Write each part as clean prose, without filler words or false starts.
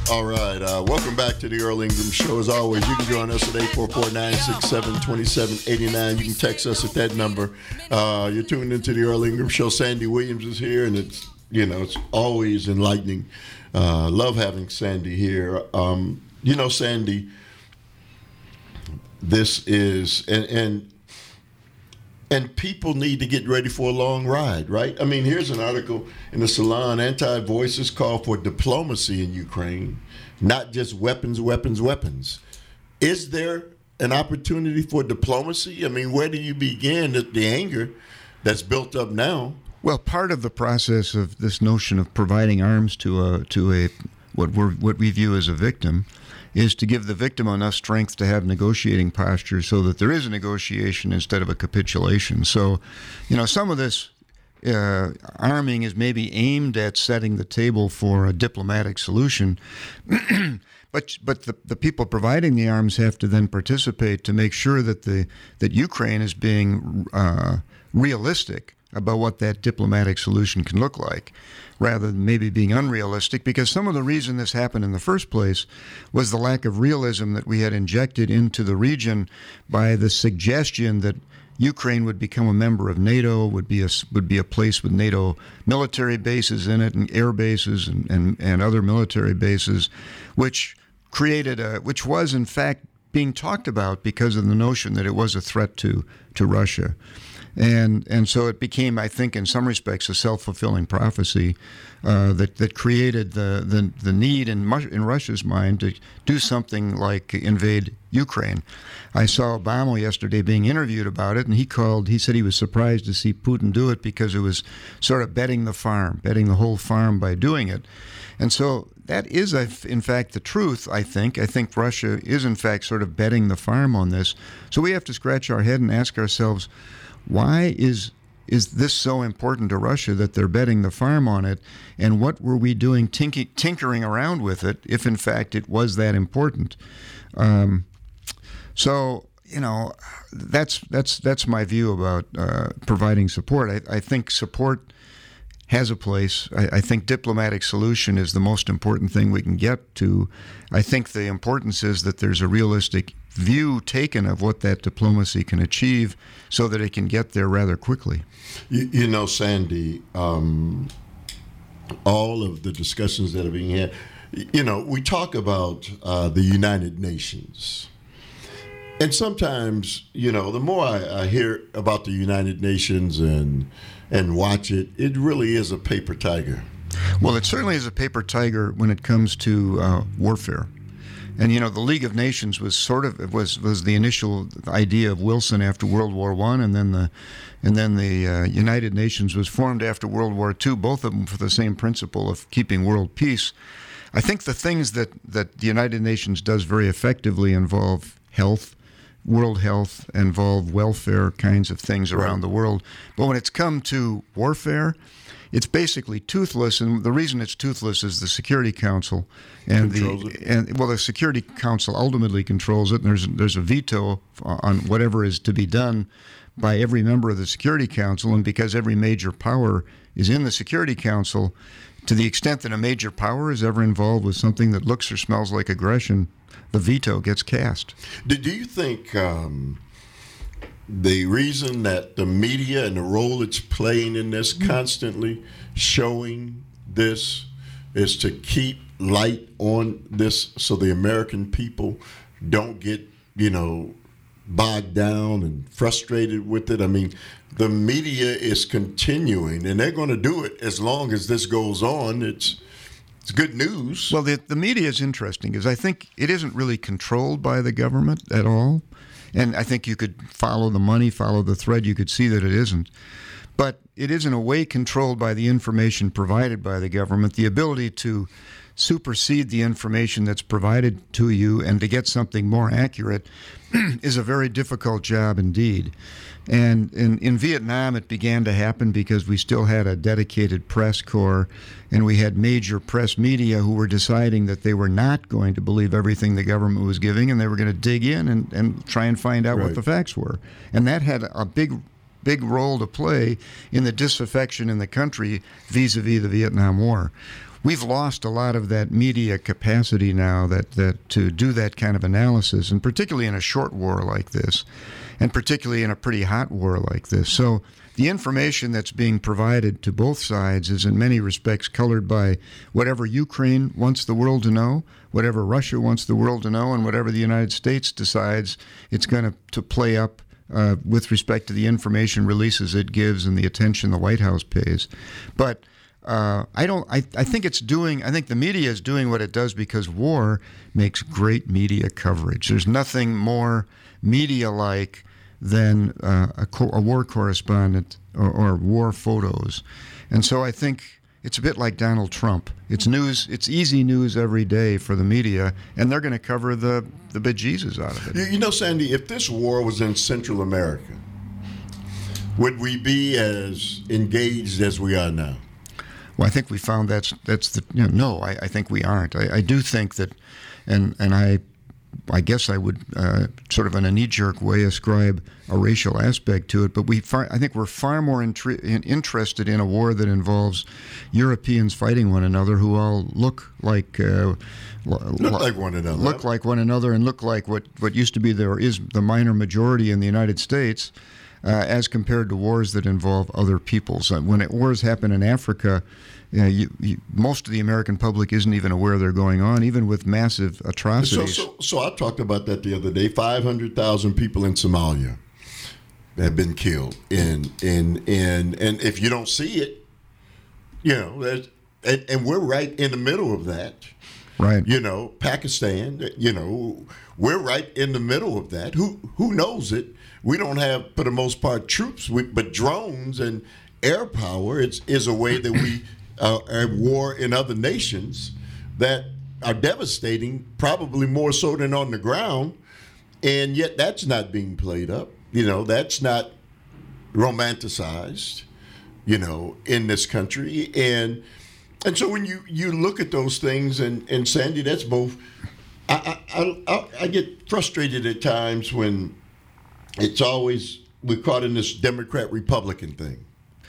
All right. Welcome back to the Earl Ingram Show. As always, you can join us at 844-967-2789. You can text us at that number. You're tuned into the Earl Ingram Show. Sandy Williams is here, and it's always enlightening. Love having Sandy here. Sandy, this is and people need to get ready for a long ride, right? I mean, here's an article in the Salon. Anti-Voices call for diplomacy in Ukraine, not just weapons. Is there an opportunity for diplomacy? I mean, where do you begin the anger that's built up now? Well, part of the process of this notion of providing arms to what we view as a victim is to give the victim enough strength to have negotiating posture so that there is a negotiation instead of a capitulation. So, some of this arming is maybe aimed at setting the table for a diplomatic solution, but the people providing the arms have to then participate to make sure that Ukraine is being realistic about what that diplomatic solution can look like, rather than maybe being unrealistic, because some of the reason this happened in the first place was the lack of realism that we had injected into the region by the suggestion that Ukraine would become a member of NATO, would be a place with NATO military bases in it, and air bases and other military bases, which was in fact being talked about because of the notion that it was a threat to Russia. And so it became, I think, in some respects, a self-fulfilling prophecy that created the need in Russia's mind to do something like invade Ukraine. I saw Obama yesterday being interviewed about it, and he said he was surprised to see Putin do it because it was sort of betting the whole farm by doing it. And so that is, in fact, the truth, I think. I think Russia is, in fact, sort of betting the farm on this. So we have to scratch our head and ask ourselves, why is this so important to Russia that they're betting the farm on it? And what were we doing tinkering around with it if, in fact, it was that important? That's my view about providing support. I think support has a place. I think diplomatic solution is the most important thing we can get to. I think the importance is that there's a realistic view taken of what that diplomacy can achieve so that it can get there rather quickly. Sandy, all of the discussions that are being had, we talk about the United Nations. And sometimes, the more I hear about the United Nations and watch it, it really is a paper tiger. Well, it certainly is a paper tiger when it comes to warfare. And the League of Nations was was the initial idea of Wilson after World War I, and then the United Nations was formed after World War II. Both of them for the same principle of keeping world peace. I think the things that the United Nations does very effectively involve health, world health, involve welfare kinds of things around the world. But when it's come to warfare, it's basically toothless, and the reason it's toothless is the Security Council, the Security Council ultimately controls it. And there's a veto on whatever is to be done by every member of the Security Council, and because every major power is in the Security Council, to the extent that a major power is ever involved with something that looks or smells like aggression, the veto gets cast. Do you think the reason that the media and the role it's playing in this, constantly showing this, is to keep light on this so the American people don't get, bogged down and frustrated with it? I mean, the media is continuing, and they're going to do it as long as this goes on. It's good news. Well, the media is interesting because I think it isn't really controlled by the government at all. And I think you could follow the money, follow the thread. You could see that it isn't. But it is in a way controlled by the information provided by the government. The ability to supersede the information that's provided to you and to get something more accurate is a very difficult job indeed. And in Vietnam, it began to happen because we still had a dedicated press corps, and we had major press media who were deciding that they were not going to believe everything the government was giving, and they were going to dig in and try and find out what the facts were. And that had a big big role to play in the disaffection in the country vis-a-vis the Vietnam War. We've lost a lot of that media capacity now that to do that kind of analysis, and particularly in a short war like this, and particularly in a pretty hot war like this. So the information that's being provided to both sides is in many respects colored by whatever Ukraine wants the world to know, whatever Russia wants the world to know, and whatever the United States decides it's going to play up with respect to the information releases it gives and the attention the White House pays. But I think the media is doing what it does because war makes great media coverage. There's nothing more media-like than a war correspondent or war photos. And so I think it's a bit like Donald Trump. It's news. It's easy news every day for the media, and they're going to cover the bejesus out of it. You know, Sandy, if this war was in Central America, would we be as engaged as we are now? Well, I think we found that's the no. I think we aren't. I do think that, and I guess I would sort of in a knee-jerk way ascribe a racial aspect to it, but I think we're far more interested in a war that involves Europeans fighting one another who all look like one another. Look like one another and look like what used to be the minor majority in the United States, as compared to wars that involve other peoples. When wars happen in Africa, most of the American public isn't even aware they're going on, even with massive atrocities. So I talked about that the other day. 500,000 people in Somalia have been killed, and if you don't see it, and we're right in the middle of that. Right. Pakistan. We're right in the middle of that. Who knows it? We don't have, for the most part, troops, but drones and air power is a way that we are war in other nations that are devastating, probably more so than on the ground, and yet that's not being played up. That's not romanticized, in this country. And so when you look at those things, and Sandy, that's both. I get frustrated at times when it's always we're caught in this Democrat-Republican thing.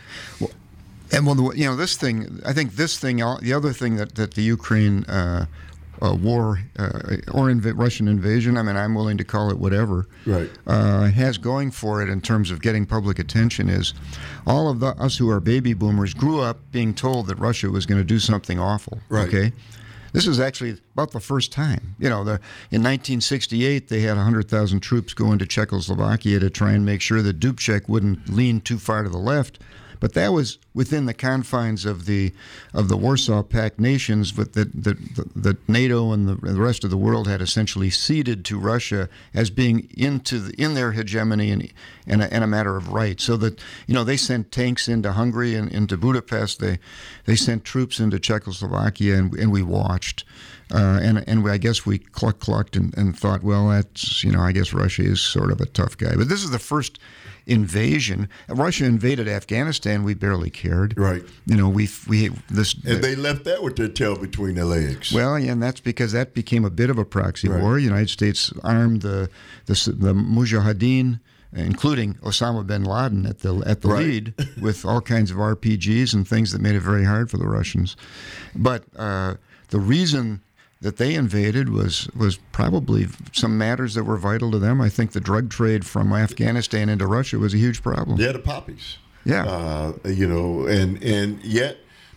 This thing. I think this thing. The other thing that the Ukraine war or Russian invasion. I mean, I'm willing to call it whatever. Right. Has going for it in terms of getting public attention is all of us who are baby boomers grew up being told that Russia was going to do something awful. Right. Okay. This is actually about the first time. In 1968, they had 100,000 troops go into Czechoslovakia to try and make sure that Dubček wouldn't lean too far to the left. But that was within the confines of the Warsaw Pact nations, but that NATO and the rest of the world had essentially ceded to Russia as being in their hegemony and a matter of right. So that they sent tanks into Hungary and into Budapest. They sent troops into Czechoslovakia, and we watched. I guess we clucked and thought, well, that's I guess Russia is sort of a tough guy. But this is the first invasion. Russia invaded Afghanistan. We barely cared. Right. And they left that with their tail between their legs. Well, yeah, and that's because that became a bit of a proxy war. The United States armed the Mujahideen, including Osama bin Laden at the lead, with all kinds of RPGs and things that made it very hard for the Russians. But the reason that they invaded was probably some matters that were vital to them. I think the drug trade from Afghanistan into Russia was a huge problem. Yeah, the poppies. Yeah. And yet,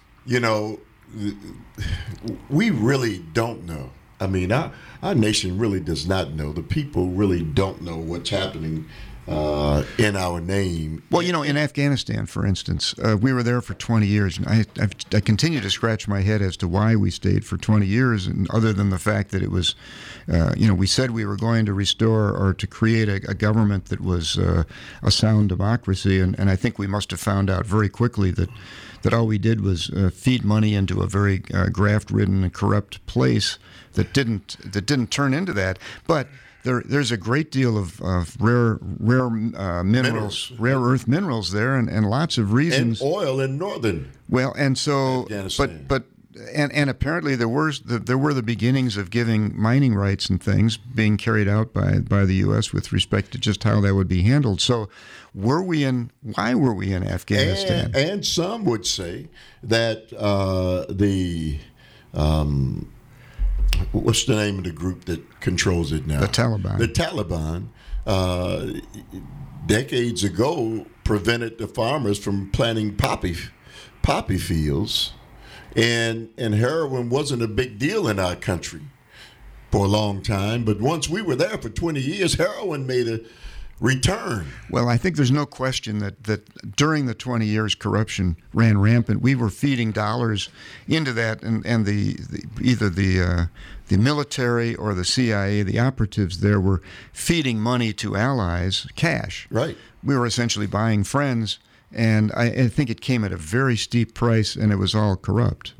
we really don't know. I mean, our nation really does not know. The people really don't know what's happening in our name. Well, in Afghanistan, for instance, we were there for 20 years, and I continue to scratch my head as to why we stayed for 20 years, and other than the fact that it was, we said we were going to restore or to create a government that was a sound democracy, and I think we must have found out very quickly that all we did was feed money into a very graft-ridden and corrupt place that didn't turn into that, but. There's a great deal of rare minerals, rare earth minerals there, and lots of reasons. And oil in northern. Well, and so, Afghanistan. but and apparently there were the beginnings of giving mining rights and things being carried out by the U.S. with respect to just how that would be handled. So, why were we in Afghanistan? And some would say that what's the name of the group that controls it now? The Taliban. The Taliban, decades ago, prevented the farmers from planting poppy fields, and heroin wasn't a big deal in our country for a long time. But once we were there for 20 years, heroin made a return. Well, I think there's no question that during the 20 years corruption ran rampant. We were feeding dollars into that, and either the military or the CIA, the operatives there, were feeding money to allies, cash. Right. We were essentially buying friends, and I think it came at a very steep price, and it was all corrupt.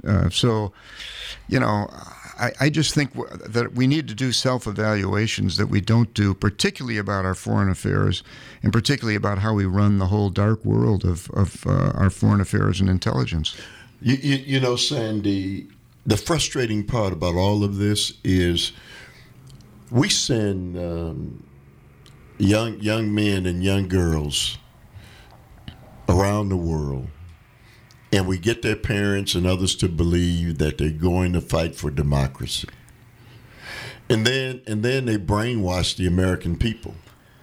I just think that we need to do self-evaluations that we don't do, particularly about our foreign affairs, and particularly about how we run the whole dark world of our foreign affairs and intelligence. You know, Sandy, the frustrating part about all of this is we send young men and young girls around the world, and we get their parents and others to believe that they're going to fight for democracy. And then they brainwash the American people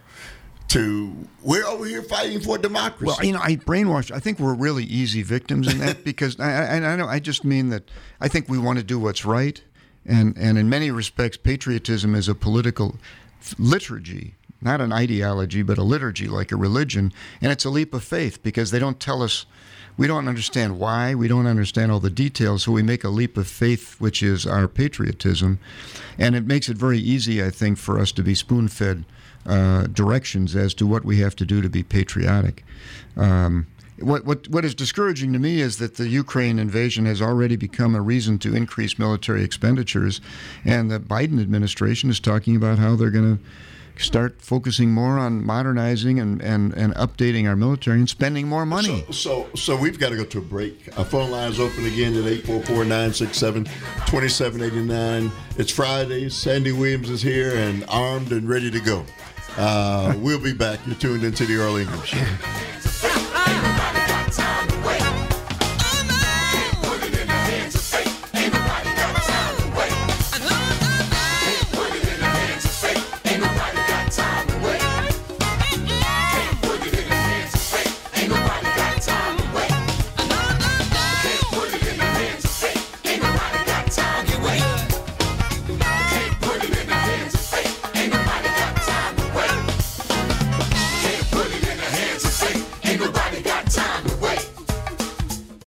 we're over here fighting for democracy. Well, I think we're really easy victims in that because I just mean that I think we want to do what's right. And in many respects, patriotism is a political liturgy, not an ideology, but a liturgy, like a religion. And it's a leap of faith because they don't tell us. We don't understand why. We don't understand all the details, so we make a leap of faith, which is our patriotism. And it makes it very easy, I think, for us to be spoon-fed directions as to what we have to do to be patriotic. What is discouraging to me is that the Ukraine invasion has already become a reason to increase military expenditures, and the Biden administration is talking about how they're going to start focusing more on modernizing and updating our military and spending more money. So we've got to go to a break. Our phone line is open again at 844-967-2789. It's Friday. Sandy Williams is here and armed and ready to go. We'll be back. You're tuned into the Earl Ingram Show.